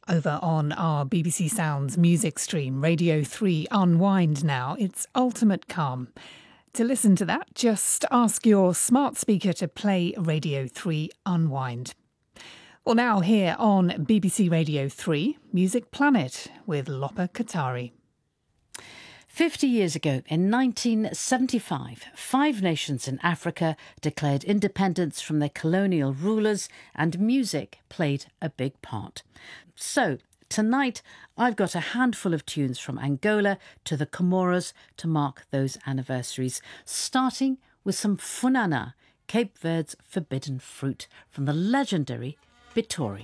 Over on our BBC Sounds music stream, Radio 3 Unwind now, it's Ultimate Calm. To listen to that, just ask your smart speaker to play Radio 3 Unwind. Well, now here on BBC Radio 3, Music Planet with Lopa Katari. 50 years ago, in 1975, 5 nations in Africa declared independence from their colonial rulers, and music played a big part. So, tonight, I've got a handful of tunes from Angola to the Comoros to mark those anniversaries, starting with some Funana, Cape Verde's forbidden fruit, from the legendary Bitori.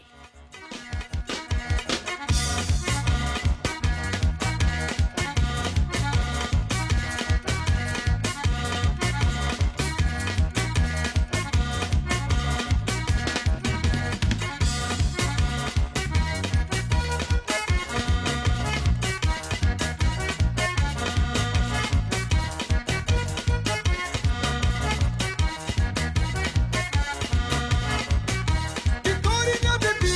Bitori na bebi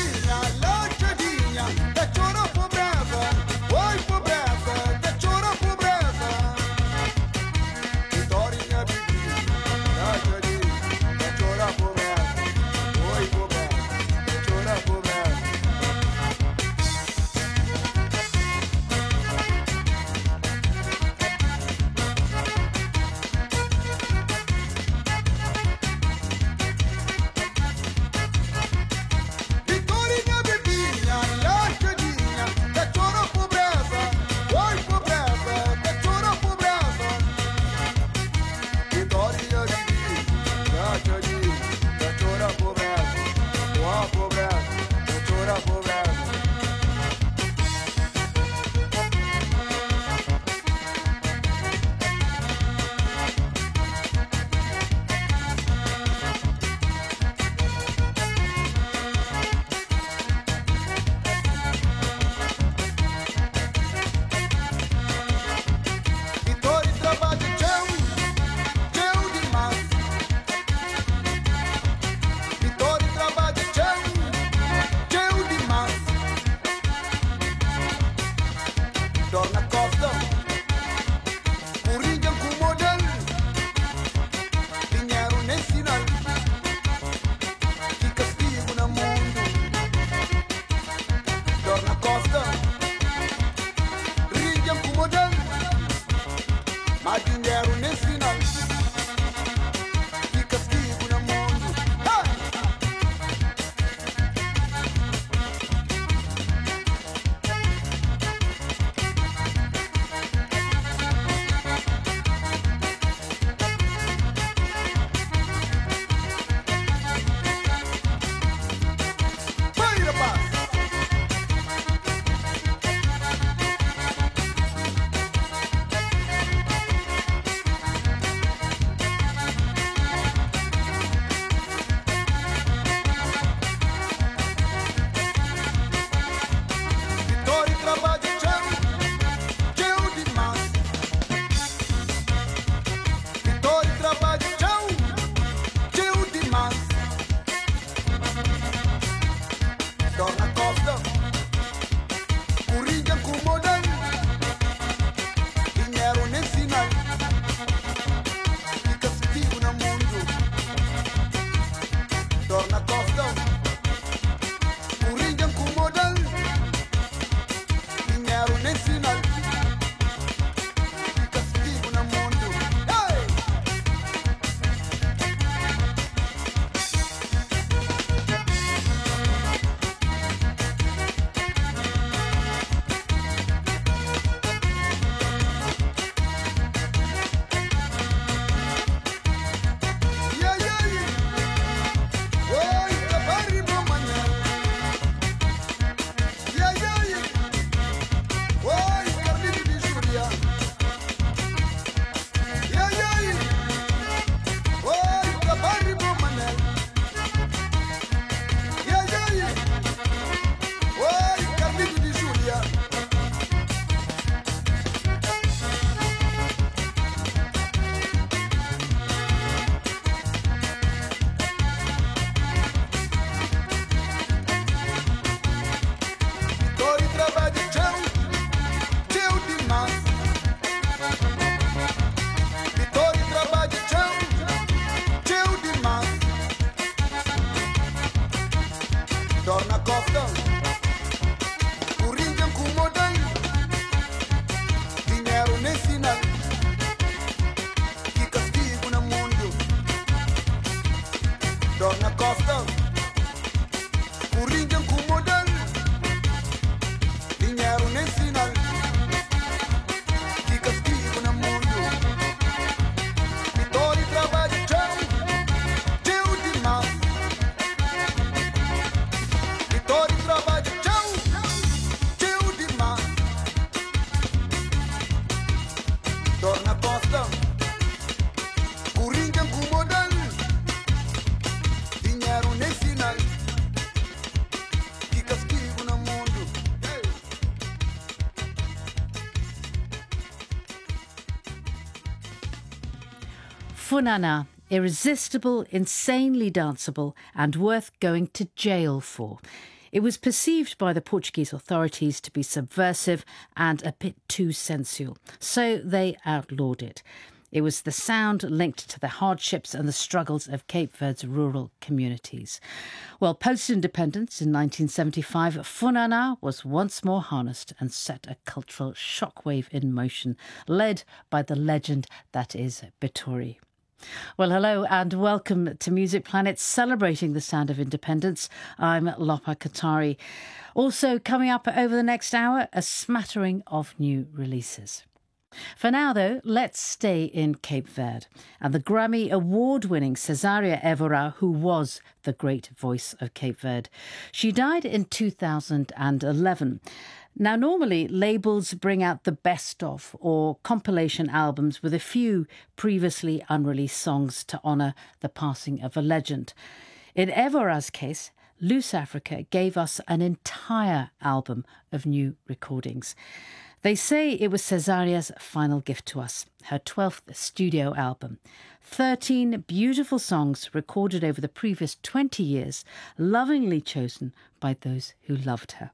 Funana, irresistible, insanely danceable, and worth going to jail for. It was perceived by the Portuguese authorities to be subversive and a bit too sensual, so they outlawed it. It was the sound linked to the hardships and the struggles of Cape Verde's rural communities. Well, post-independence in 1975, Funana was once more harnessed and set a cultural shockwave in motion, led by the legend that is Bitori. Well, hello and welcome to Music Planet, celebrating the sound of independence. I'm Lopa Katari. Also coming up over the next hour, a smattering of new releases. For now, though, let's stay in Cape Verde and the Grammy award-winning Cesaria Évora, who was the great voice of Cape Verde. She died in 2011. Now, normally, labels bring out the best of or compilation albums with a few previously unreleased songs to honour the passing of a legend. In Évora's case, Loose Africa gave us an entire album of new recordings. They say it was Cesaria's final gift to us, her 12th studio album. 13 beautiful songs recorded over the previous 20 years, lovingly chosen by those who loved her.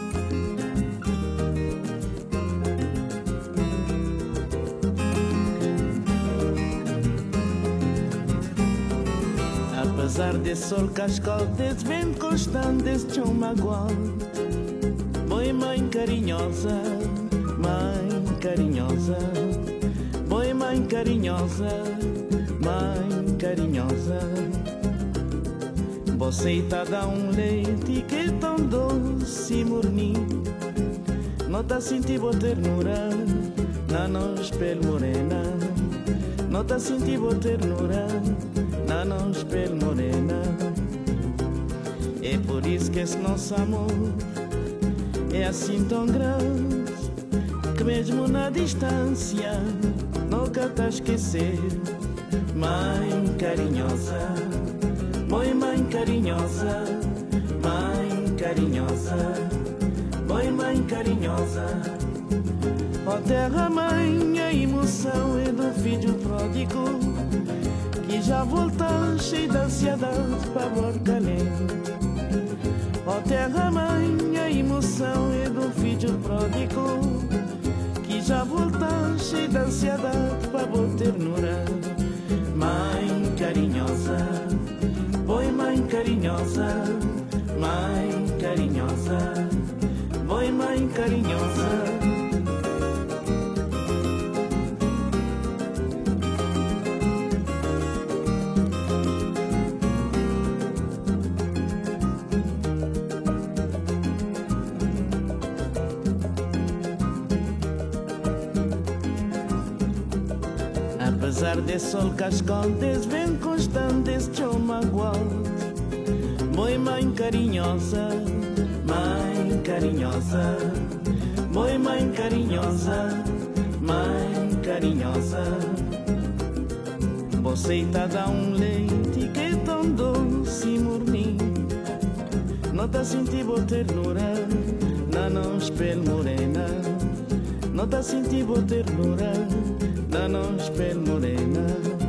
Apesar desse sol cascal, desse vento constante, desse chão magoado, boi mãe carinhosa, mãe carinhosa, boi mãe carinhosa, mãe carinhosa. Você tá dá leite que é tão doce e morninho, não tá sentindo boa ternura na nossa pele morena, não tá sentindo boa ternura na nossa pele morena. É por isso que esse nosso amor é assim tão grande, que mesmo na distância nunca tá a esquecer. Mãe carinhosa, mãe carinhosa, mãe carinhosa, mãe carinhosa. Ó terra mãe, a emoção é do filho pródigo, que já volta cheio de ansiedade para Borcalém. Ó terra mãe, a emoção é do filho pródigo, que já volta cheio de ansiedade para boa ternura. Mãe carinhosa, oi mãe carinhosa, mãe carinhosa, oi mãe carinhosa. Apesar desse sol cascão, desse vento constante, desse chão magoado, oi mãe carinhosa, mãe carinhosa, oi mãe carinhosa, mãe carinhosa. Você tá dá leite que é tão doce e morninho, não tá sentindo boa ternura na nossa pele morena, não tá sentindo boa ternura na nossa pele morena.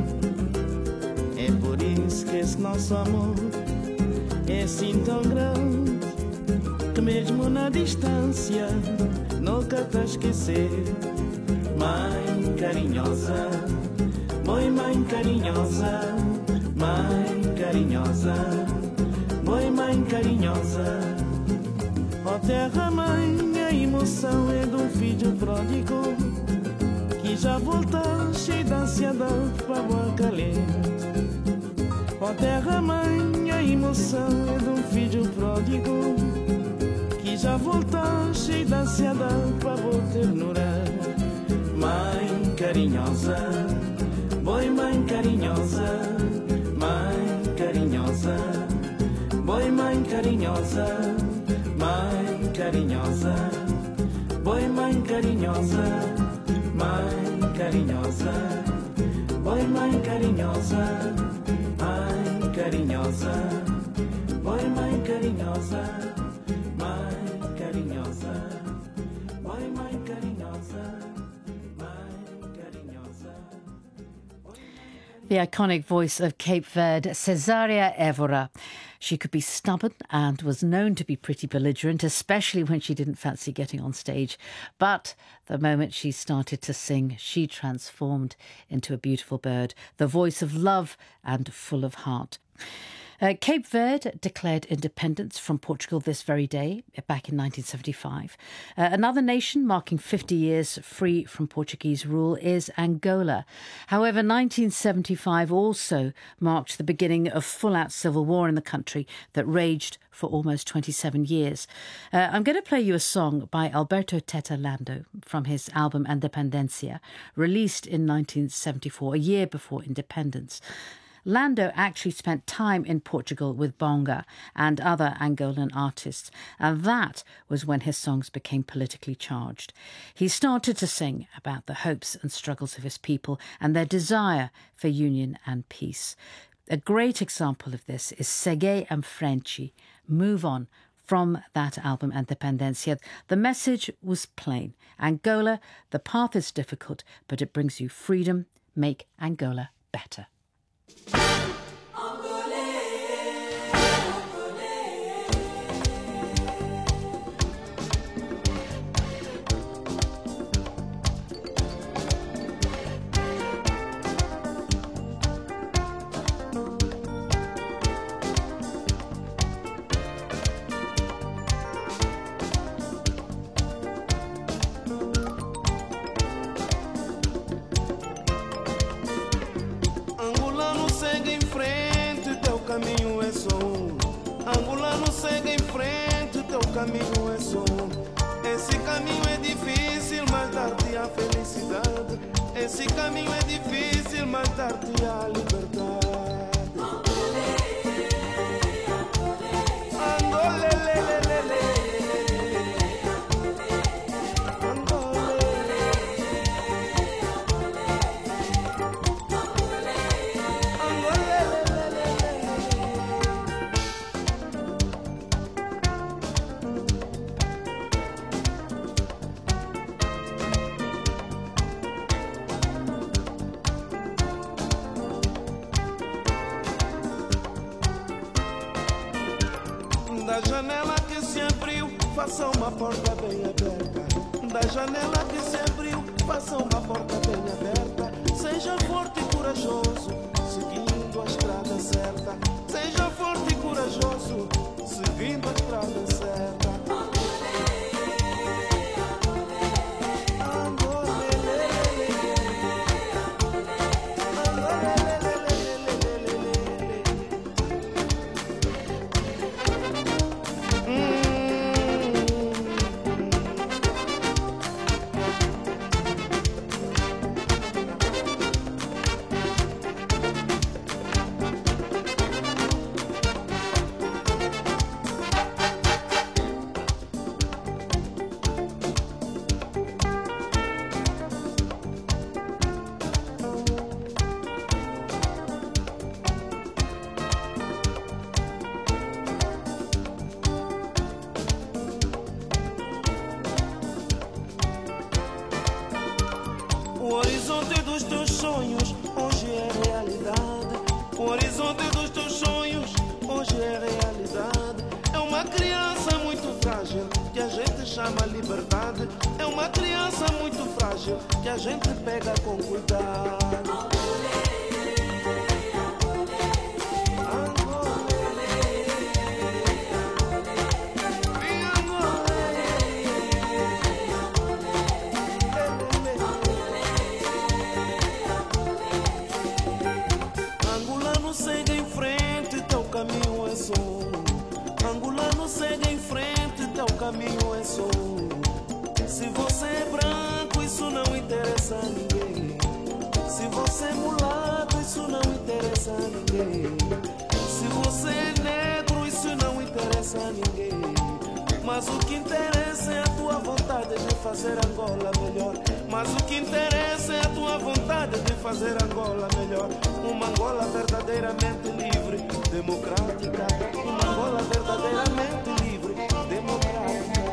É por isso que esse nosso amor é assim tão grande, que mesmo na distância nunca tá a esquecer. Mãe carinhosa, mãe carinhosa, mãe carinhosa, mãe carinhosa. Ó terra mãe, a emoção é do filho pródigo, que já volta cheio de ansiedade para Borcalém. Ó terra mãe, a emoção é de um filho pródigo, que já volta cheio de ansiedade para boa ternura. Mãe carinhosa, oi mãe carinhosa, mãe carinhosa, oi mãe carinhosa, mãe carinhosa, oi mãe carinhosa, mãe carinhosa, oi mãe carinhosa, mãe carinhosa, oi mãe carinhosa, mãe carinhosa, oi mãe carinhosa, mãe carinhosa. the iconic voice of Cape Verde, Cesaria Évora. She could be stubborn and was known to be pretty belligerent, especially when she didn't fancy getting on stage. But the moment she started to sing, she transformed into a beautiful bird, the voice of love and full of heart. Cape Verde declared independence from Portugal this very day, back in 1975. Another nation marking 50 years free from Portuguese rule is Angola. However, 1975 also marked the beginning of full-out civil war in the country that raged for almost 27 years. I'm going to play you a song by Alberto Teta Lando from his album Independencia, released in 1974, a year before independence. Lando actually spent time in Portugal with Bonga and other Angolan artists, and that was when his songs became politically charged. He started to sing about the hopes and struggles of his people and their desire for union and peace. A great example of this is Segue em Frente, Move On, from that album Independencia. The message was plain. Angola, the path is difficult, but it brings you freedom. Make Angola better. Caminho é só esse caminho é difícil, mas dar-te a felicidade. Esse caminho é difícil, mas dar-te a liberdade. Da janela que se abriu, faça uma porta bem aberta. Da janela que se abriu, faça uma porta bem aberta. Seja forte e corajoso, seguindo a estrada certa. Seja forte e corajoso, seguindo a estrada certa. O horizonte dos teus sonhos hoje é realidade. O horizonte dos teus sonhos hoje é realidade. É uma criança muito frágil que a gente chama liberdade. É uma criança muito frágil que a gente pega com cuidado. Segue em frente, teu caminho é só. Angolano, segue em frente, teu caminho é só. Se você é branco, isso não interessa a ninguém. Se você é mulato, isso não interessa a ninguém. Se você é negro, isso não interessa a ninguém. Mas o que interessa é a tua vontade de fazer Angola melhor. Mas o que interessa é a tua vontade de fazer Angola melhor. Uma Angola verdadeiramente livre, democrática. Uma Angola verdadeiramente livre, democrática.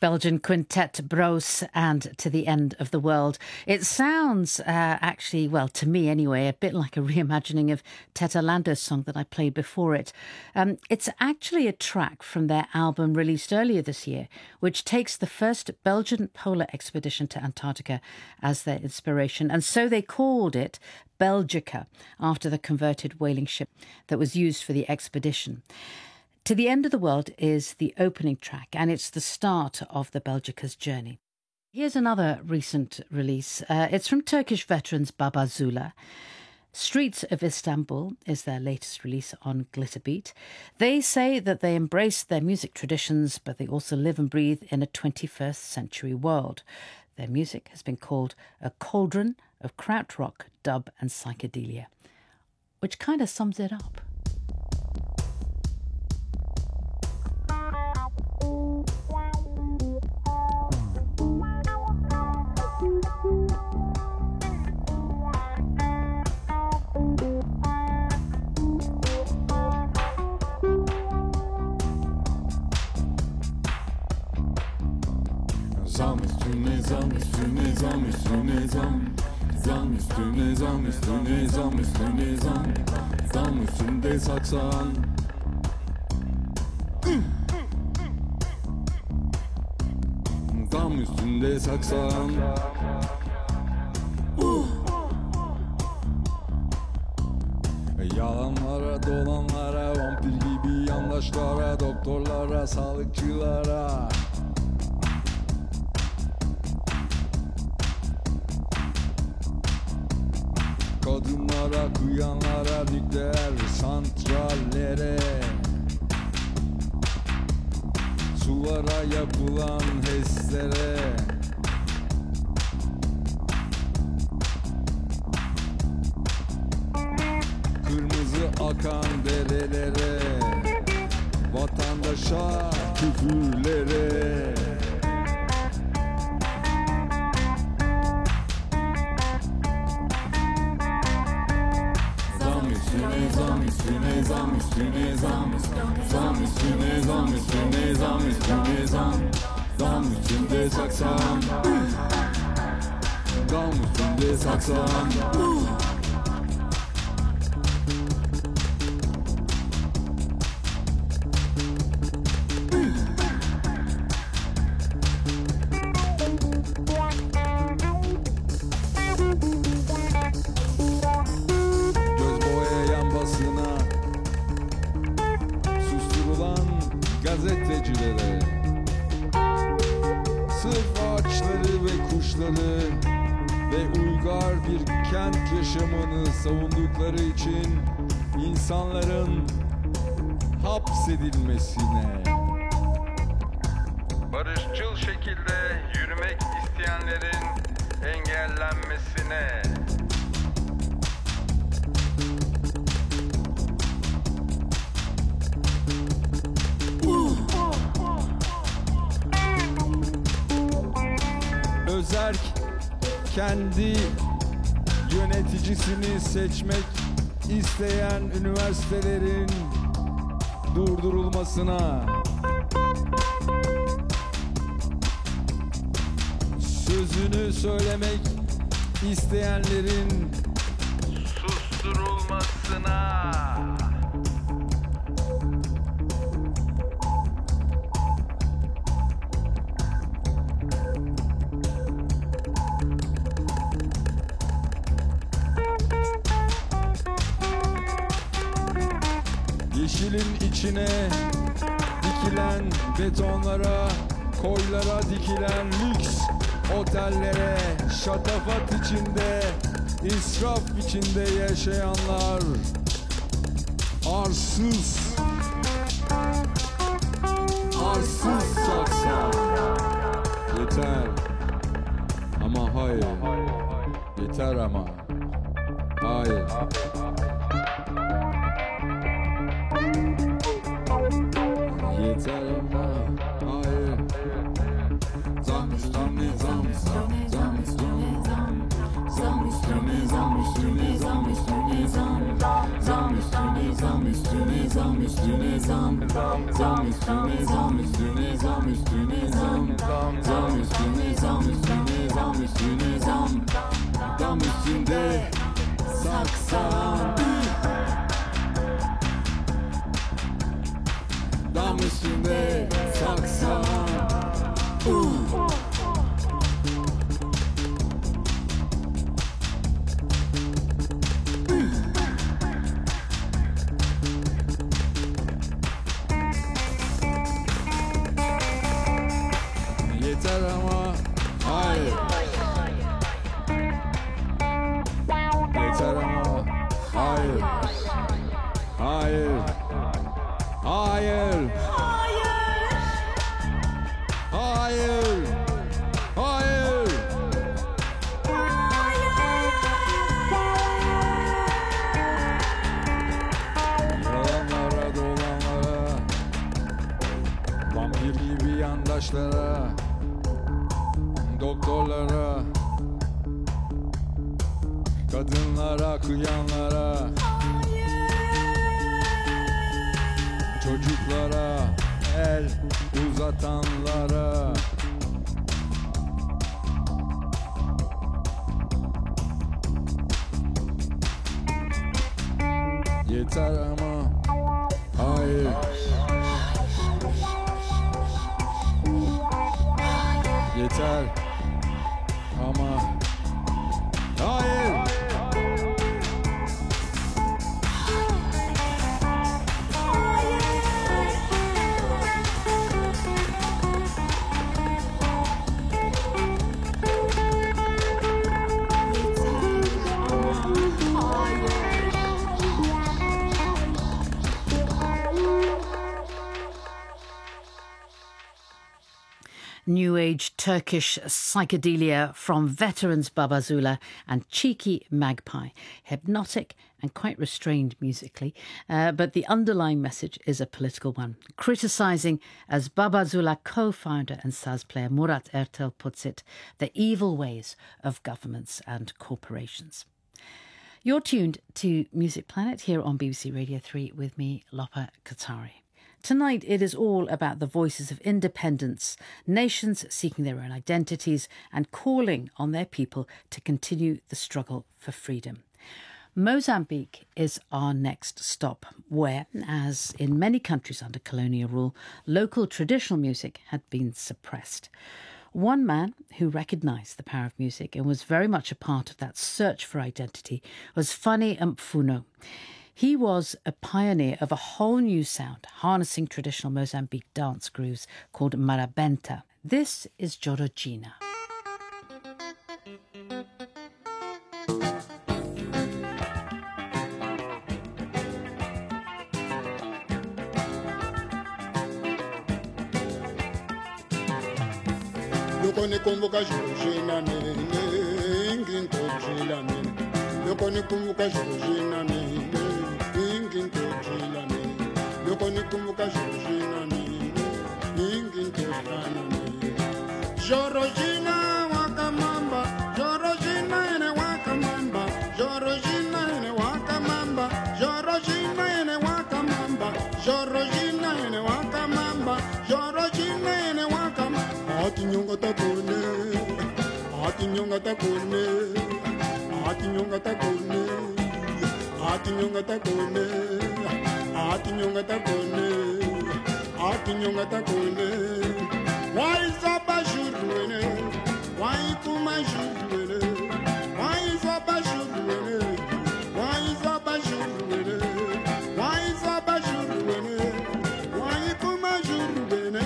Belgian quintet Broos and To the End of the World. It sounds actually, well, to me anyway, a bit like a reimagining of Teta Lando's song that I played before it. It's actually a track from their album released earlier this year, which takes the first Belgian polar expedition to Antarctica as their inspiration. And so they called it Belgica, after the converted whaling ship that was used for the expedition. To the End of the World is the opening track, and it's the start of the Belgica's journey. Here's another recent release. It's from Turkish veterans Baba Zula. Streets of Istanbul is their latest release on Glitterbeat. They say that they embrace their music traditions, but they also live and breathe in a 21st century world. Their music has been called a cauldron of krautrock, dub and psychedelia, which kind of sums it up. Zam üstüne zam üstüne zam üstüne zam. Zam üstüne zam üstüne zam üstüne zam. Zam üstünde saksan. Zam üstünde saksan. Yalanlara, dolanlara, vampir gibi yandaşlara, doktorlara, sağlıkçılara. Kadınlara, kıyanlara, nükleer santrallere, sulara yapılan HES'lere, kırmızı akan derelere, vatandaşa, küfürlere. Zam üstüne zam üstüne zam üstüne zam. Zam üstüne zam üstüne zam üstüne zam. Zam üstünde saksan. Zam üstünde saksan. Gazetecilere, sırf ağaçları ve kuşları ve uygar bir kent yaşamını savundukları için insanların hapsedilmesine, barışçıl şekilde yürümek isteyenlerin engellenmesine, özerk kendi yöneticisini seçmek isteyen üniversitelerin durdurulmasına, sözünü söylemek isteyenlerin susturulmasına, yeşilin içine dikilen betonlara, koylara dikilen lüks otellere, şatafat içinde, israf içinde yaşayanlar arsız, arsız saksa. Yeter ama hayır, yeter ama hayır. Yeter ama hayır. Zam üstüne zam, zam üstüne zam, zam üstüne üstüne zam üstüne zam üstüne zam. Zam üstüne zam üstüne zam üstüne zam. Zam üstüne zam üstüne zam üstüne zam. Zam üstüne zam üstüne zam üstüne zam. Dam üstünde saksan. Dam üstünde saksan. Yeter ama hayır. Yeter ama hayır. Hayır. Hayır. Hayır. Hayır. Yalanlara dolanlara, vampir gibi yandaşlara, doktorlara, kadınlara, kıyanlara, çocuklara, el uzatanlara. Yeter ama hayır. Yeter ama hayır. New Age Turkish psychedelia from veterans Babazula and Cheeky Magpie. Hypnotic and quite restrained musically, but the underlying message is a political one, criticising, as Babazula co-founder and saz player Murat Ertel puts it, the evil ways of governments and corporations. You're tuned to Music Planet here on BBC Radio 3 with me, Lopa Katari. Tonight, it is all about the voices of independence, nations seeking their own identities and calling on their people to continue the struggle for freedom. Mozambique is our next stop, where, as in many countries under colonial rule, local traditional music had been suppressed. One man who recognised the power of music and was very much a part of that search for identity was Fanny Mfuno. He was a pioneer of a whole new sound, harnessing traditional Mozambique dance grooves called marabenta. This is Jorogina. Yokone kumbuka Jorogina nene, inginto jila nene. Yokone kumbuka Jorogina nene, inginto jila nene. Yokone kumbuka Jorogina nene, inginto jila nene. Jorogina wakamamba, Jorogina ene wakamamba, Jorogina ene wakamamba, Jorogina ene wakamamba, Jorogina ene wakamamba, Jorogina ene wakamamba. Atinyonga takone, atinyonga takone, atinyonga takone, atinyonga takone, atinyonga takone, atinyonga takone. Why is up a shudwene? Why kuma shudwene? Why is up a shudwene? Why is up a shudwene? Why is up a shudwene? Why kuma shudwene?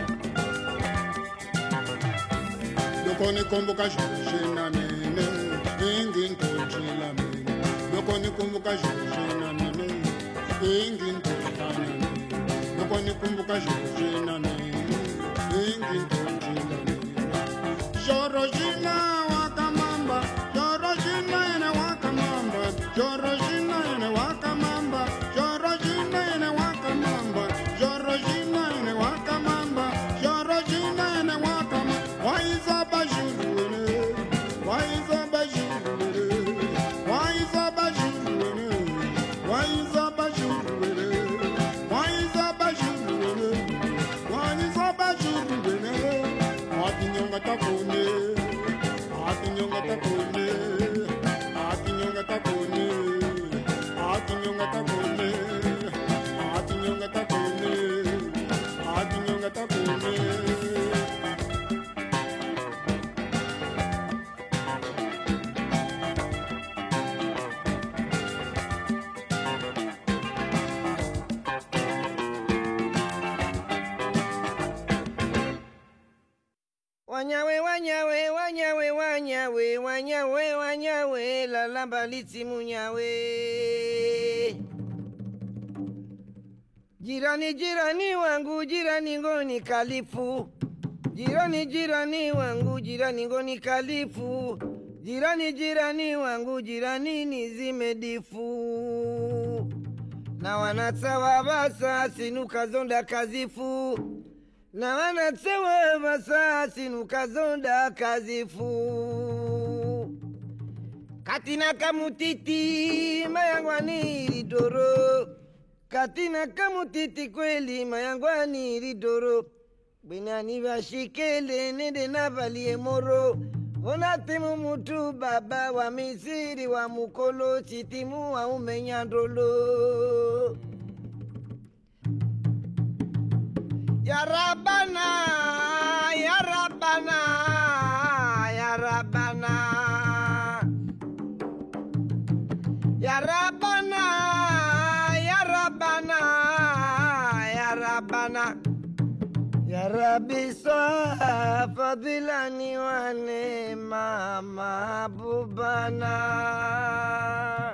Yokone kumbuka Jorogina nene, ingintojila mina loko nikumbuka Georgina nene ingintojila nene loko nikumbuka Georgina nene ingintojila nene Georgina wakamamba Georgina ene wakamamba Georgina ene wakamamba Georgina ene wakamamba Georgina ene wakamamba Georgina ene wakamamba waiza bajulule waiza bajulule waiza bajulule waiza bajulule waiza bajulule waiza bajulule atinyonga takone atinyonga takone atinyonga takone atinyonga takone atinyonga takone atinyonga takone. Wanyawe wanyawe wanyawe wanyawe wanyawe wanyawe la lamba liti munyawe jirani jirani wangu jirani ngoni kalifu jirani jirani wangu jirani ngoni kalifu jirani jirani wangu jirani nizimedifu na wanatawa basa sinuka zonda kazifu na wanatsewa masasi nukazonda kazifu katina kamutiti mayangwani ridoro katina kamutiti kweli mayangwani ridoro benani vashikele nende navalie moro onatemu mutu baba wa Misiri wa mukolo chitimu wa umenyandolo Ya Rabbana, Ya Rabbana, Ya Rabbana, Ya Rabbana, Ya Rabbana, Ya Rabbana, Ya Rabbi sa fadilani wa neema mahbubana.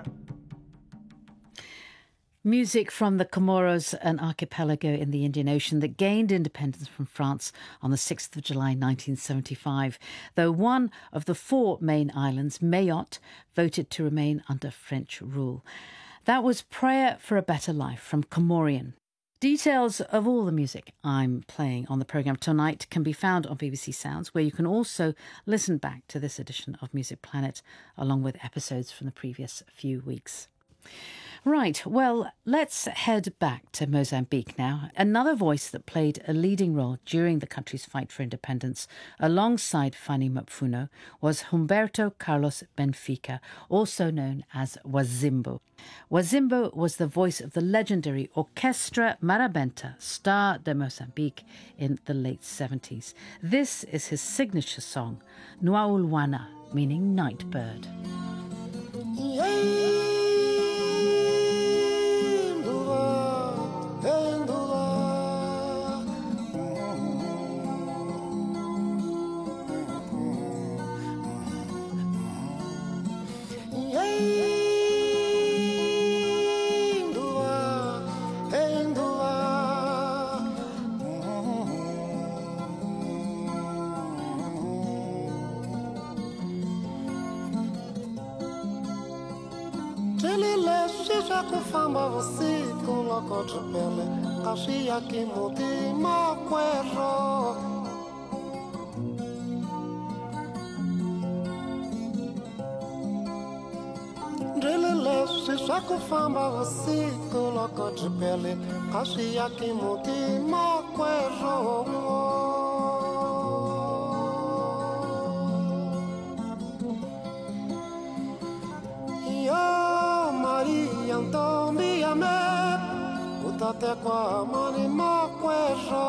Music from the Comoros, an archipelago in the Indian Ocean that gained independence from France on the 6th of July 1975, though one of the 4 main islands, Mayotte, voted to remain under French rule. That was Prayer for a Better Life from Comorian. Details of all the music I'm playing on the programme tonight can be found on BBC Sounds, where you can also listen back to this edition of Music Planet, along with episodes from the previous few weeks. Right, well, let's head back to Mozambique now. Another voice that played a leading role during the country's fight for independence, alongside Fanny Mapfuno, was Humberto Carlos Benfica, also known as Wazimbo. Wazimbo was the voice of the legendary Orquestra Marabenta, Star de Mozambique, in the late 70s. This is his signature song, Nuaulwana, meaning night bird. Kufamba usiku loko tupele Kashia kimuti makwero Ndilile shisha kufamba usiku loko tupele Kashia kimuti makwero Utate kwa mani makwero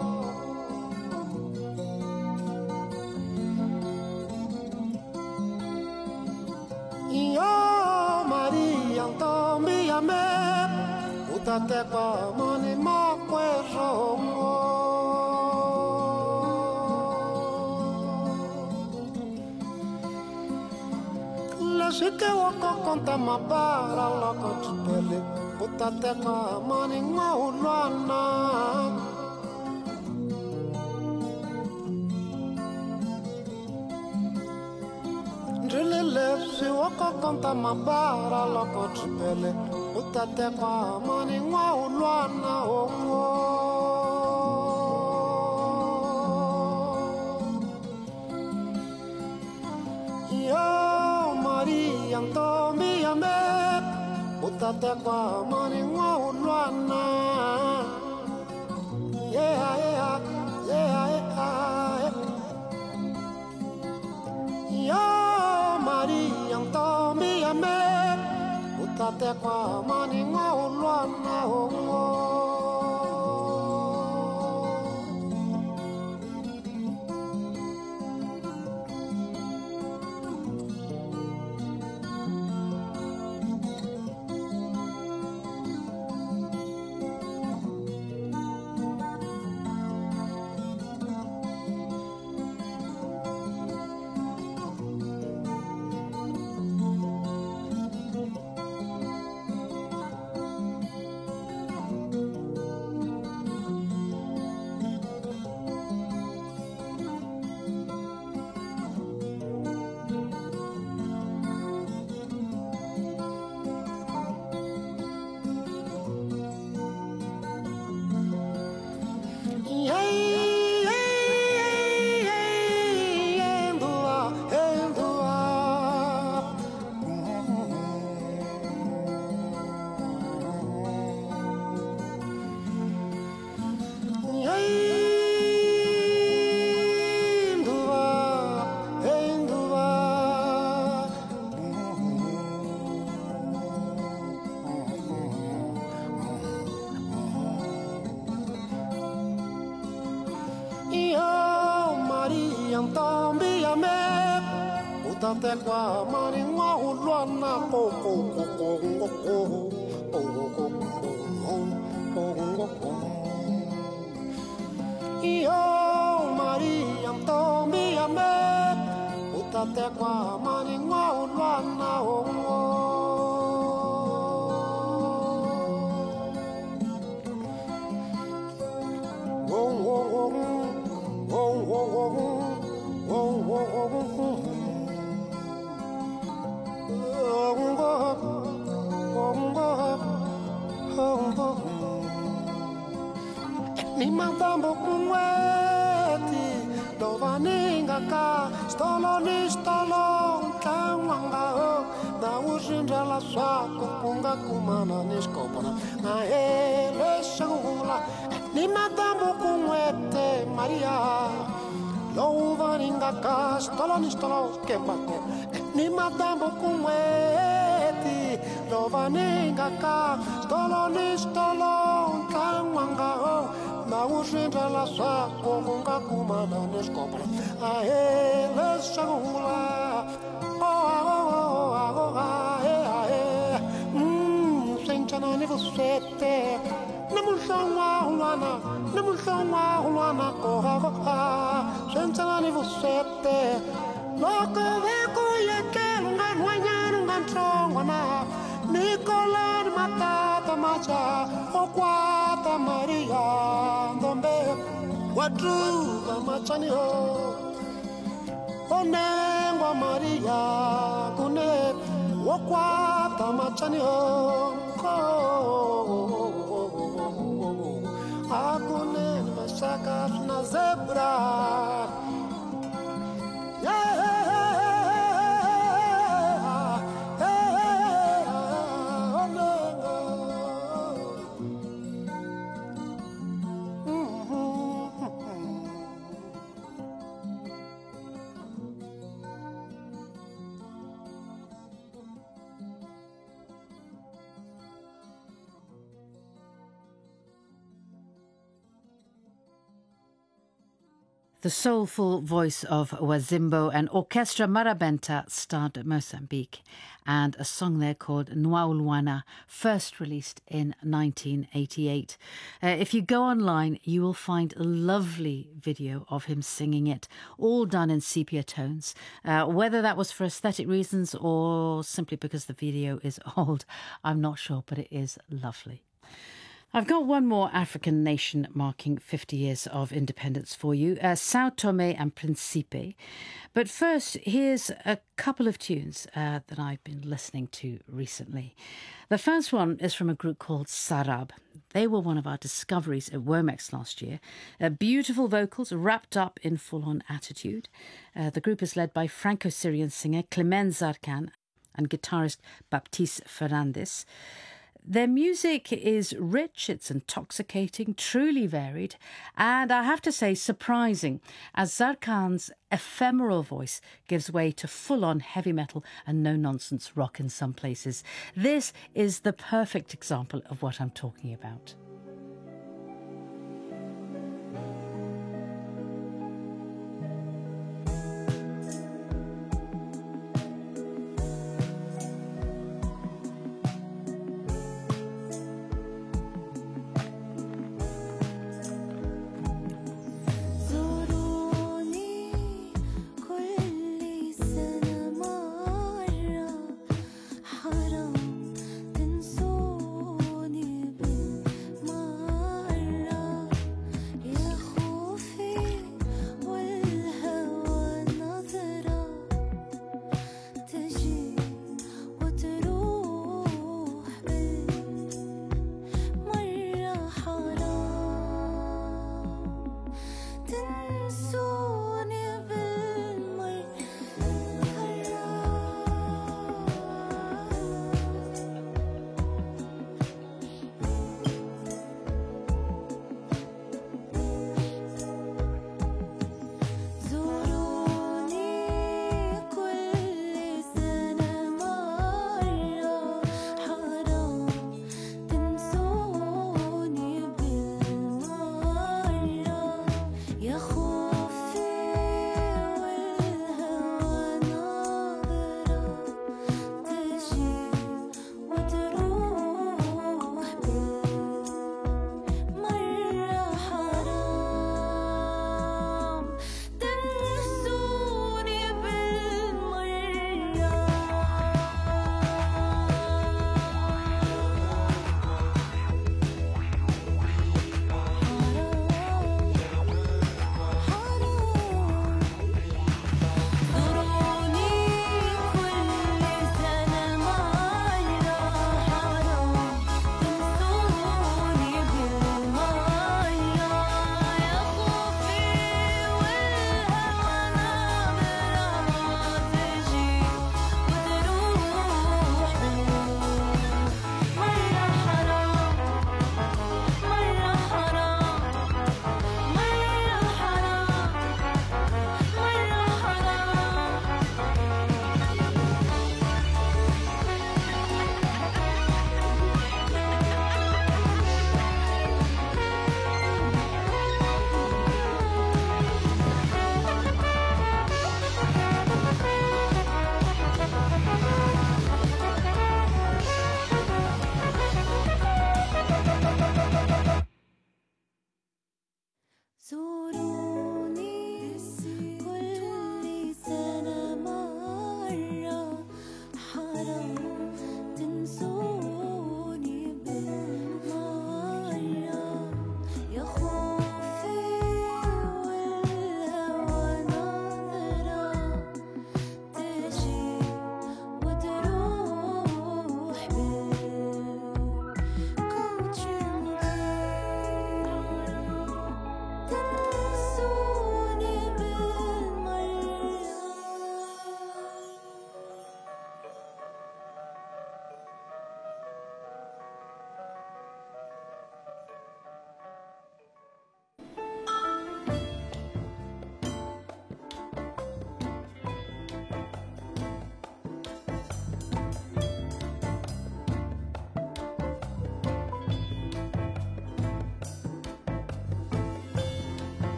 Iyo Maria Antombia me Utate kwa mani makwero Shike wako konta mabara loko tupele Utate kwa mani ngwa ulwana Ndrilele si wako konta mabara loko tupele Utate kwa mani ngwa ulwana Yo Maria Ntombi yame Utate kwa mani ngwa ulwana Yeah, yeah, yeah, yeah Yo Maria Ntombi yame Utate kwa mani ngwa ulwana Utate kwa mani ngwa ulwana Iyo Maria Ntombi yame Utate kwa mani ngwa ulwana Ni mandambo kumweti Dovaninga ka Stolo ni stolo Kamwanga ho Na ushinja la swako Punga kumana ni skopana Na hele shangula Ni mandambo kumwete Maria Dovaninga ka Stolo ni stolo Kembako Ni mandambo kumweti Dovaninga ka Stolo ni stolo Kamwanga ho Na ushinja la swako Munga kumana neskopala Ahele shangula Senchana ni vusete Namushangwa hulwana Namushangwa hulwana Senchana ni vusete Loko veko yekelu Nganwanyanu ngantrongwana Nicola matata macha Okwata Maria Ndombe Wadruga machani ho Onengwa Maria Kune Okwata machani ho Akune masaka na zebra The soulful voice of Wazimbo and Orchestra Marabenta starred Mozambique, and a song there called Nwaulwana, first released in 1988. If you go online, you will find a lovely video of him singing it, all done in sepia tones. Whether that was for aesthetic reasons or simply because the video is old, I'm not sure, but it is lovely. I've got one more African nation marking 50 years of independence for you, Sao Tome and Principe. But first, here's a couple of tunes that I've been listening to recently. The first one is from a group called Sarab. They were one of our discoveries at Womex last year. Beautiful vocals wrapped up in full-on attitude. The group is led by Franco-Syrian singer Clement Zarkan and guitarist Baptiste Fernandez. Their music is rich, it's intoxicating, truly varied, and I have to say surprising, as Zarkan's ephemeral voice gives way to full-on heavy metal and no-nonsense rock in some places. This is the perfect example of what I'm talking about.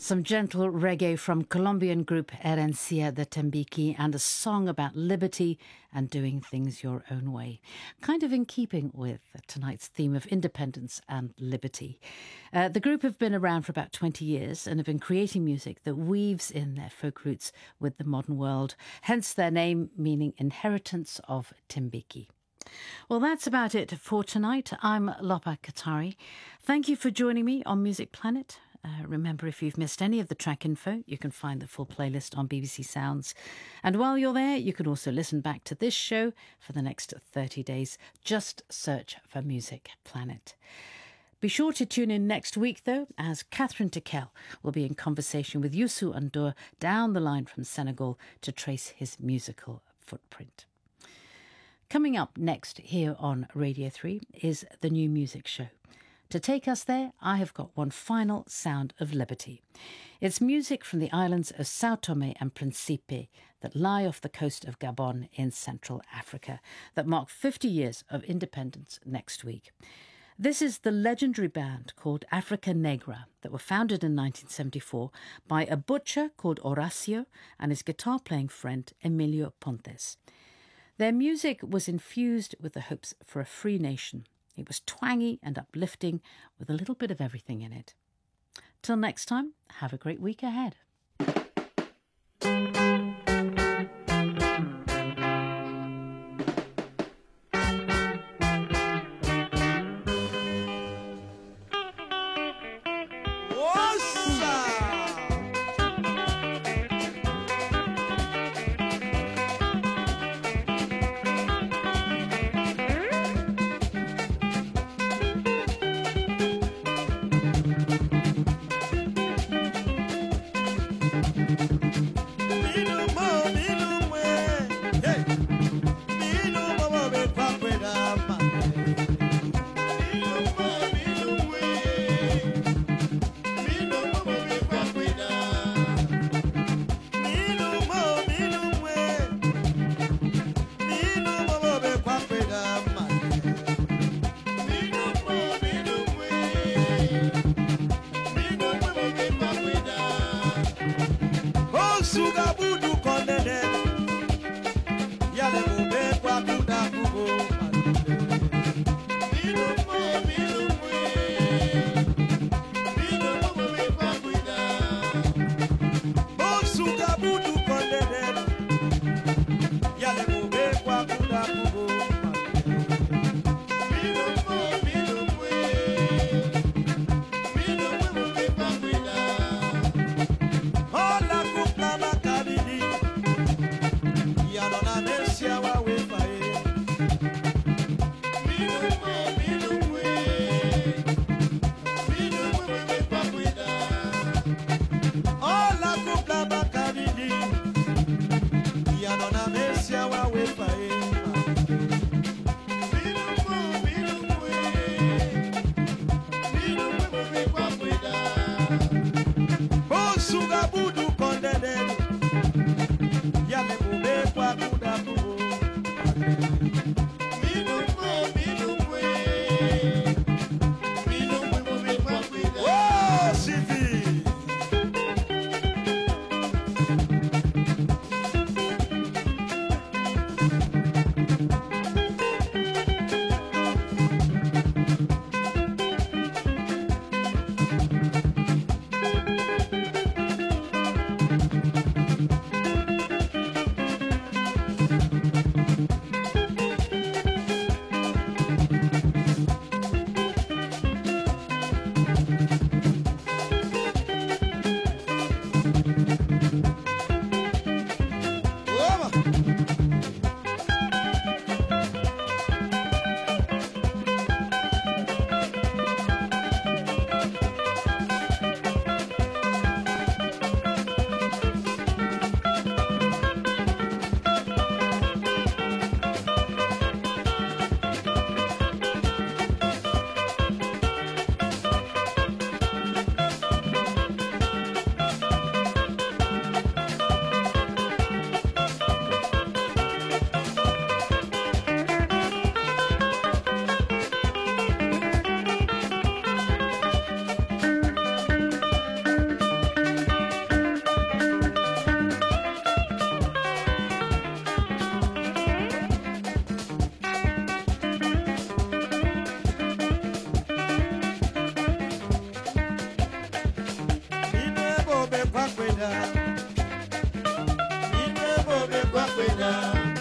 Some gentle reggae from Colombian group Herencia de Tembiqui and a song about liberty and doing things your own way. Kind of in keeping with tonight's theme of independence and liberty. The group have been around for about 20 years and have been creating music that weaves in their folk roots with the modern world, hence their name meaning inheritance of Tembiqui. Well, that's about it for tonight. I'm Lopa Katari. Thank you for joining me on Music Planet. Remember, if you've missed any of the track info, you can find the full playlist on BBC Sounds. And while you're there, you can also listen back to this show for the next 30 days. Just search for Music Planet. Be sure to tune in next week, though, as Catherine Tikel will be in conversation with Youssou N'Dour down the line from Senegal to trace his musical footprint. Coming up next here on Radio 3 is the New Music Show. To take us there, I have got one final sound of liberty. It's music from the islands of São Tomé and Príncipe that lie off the coast of Gabon in Central Africa that mark 50 years of independence next week. This is the legendary band called Africa Negra that were founded in 1974 by a butcher called Horacio and his guitar-playing friend Emilio Pontes. Their music was infused with the hopes for a free nation. It was twangy and uplifting with a little bit of everything in it. Till next time, have a great week ahead. bobe kwakwenda Ine bobe kwakwenda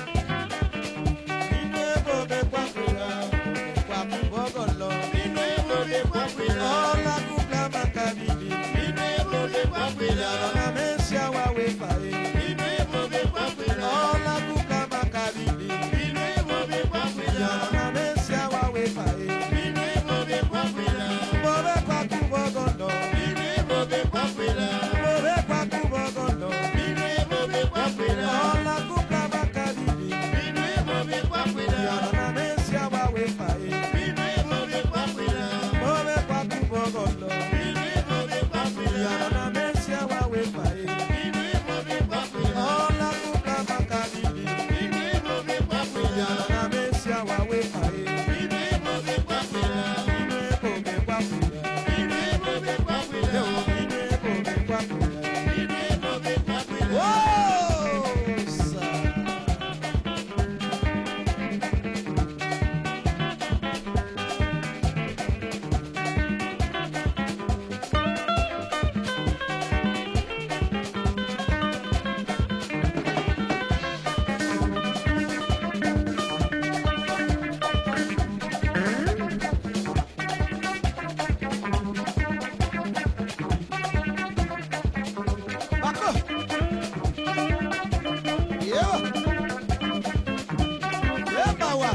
Ine bobe kwakwenda Kwa kubogolo Ine bobe kwakwenda Ola kubla makabili Ine bobe kwakwenda Na mesia wawe fae Ine bobe kwakwenda Ola kubla makabili Ine bobe kwakwenda Na mesia wawe fae Ine bobe kwakwenda Bobe kwa kubogolo Ine bobe kwakwenda Bobe kwa kubogolo Ine bobe kwakwenda Ola kubla makabili Ine bobe kwakwenda Na mesia wawe fae Ine bobe kwakwenda Bobe kwa kubogolo Ine bobe kwakwenda Na mesia wawe fae Ine bobe kwakwenda Ola kubla makabili Ine bobe kwakwenda Na mesia wawe fae Ine bobe kwakwenda Ine bobe kwakwenda Ine bobe kwakwenda Ine bobe kwakwenda Ine bobe kwakwenda Oh, sir. Bako. Yeah. Yeah, bawa.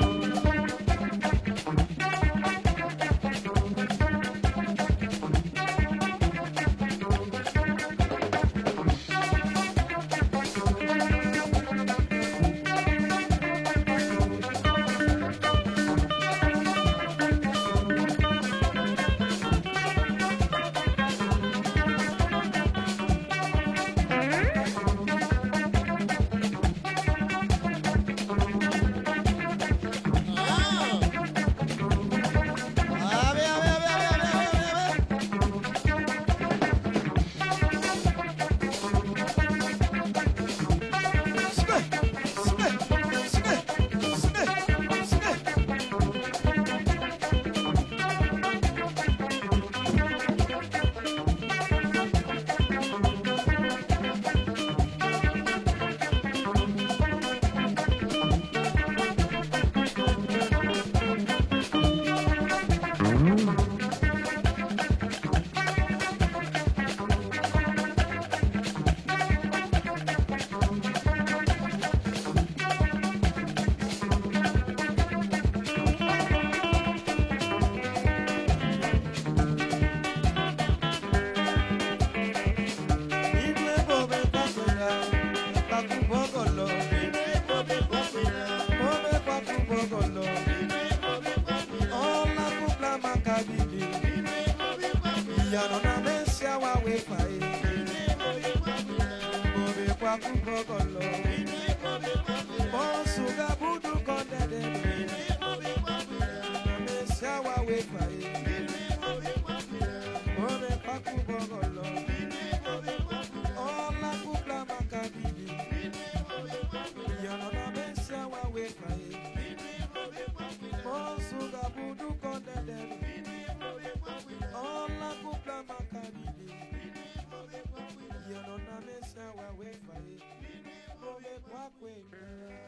Ine bobe kwakwenda Kwa kubogolo Ine bobe kwakwenda Bobe kwa kubogolo Ine bobe kwakwenda Ola kubla makabili Ine bobe kwakwenda Yano na mesia wawe fae Ine bobe kwakwenda Bobe kwa kubogolo Ine bobe kwakwenda Bonsuga budu kondede Ine bobe kwakwenda Na mesia wawe fae Ine bobe kwakwenda Bobe kwa kubogolo Ine bobe kwakwenda Ola kubla makabili Ine bobe kwakwenda Yano na mesia wawe fae Ine bobe kwakwenda Bonsuga budu kondede Ine bobe kwakwenda Ola kubla makabili Ine bobe kwakwenda Yano na mesia wawe fae Ine bobe kwakwenda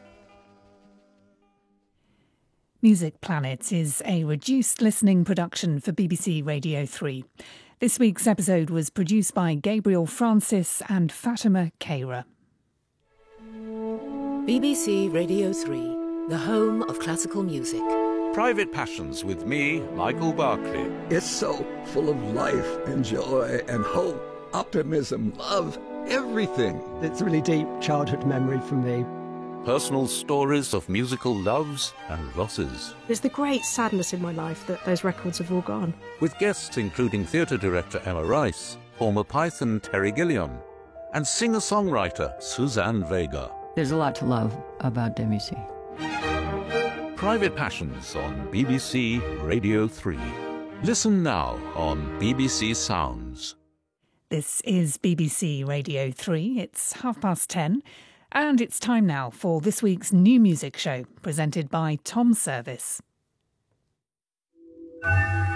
Music Planet is a reduced listening production for BBC Radio 3. This week's episode was produced by Gabriel Francis and Fatima Keira. BBC Radio 3, the home of classical music. Private Passions with me, Michael Barclay. It's so full of life and joy and hope, optimism, love, everything. It's a really deep childhood memory for me. Personal stories of musical loves and losses. There's the great sadness in my life that those records have all gone. With guests including theatre director Emma Rice, former Python Terry Gilliam, and singer-songwriter Suzanne Vega. There's a lot to love about Debussy. Private Passions on BBC Radio 3. Listen now on BBC Sounds. This is BBC Radio 3. It's 10:30. And it's time now for this week's new music show, presented by Tom Service.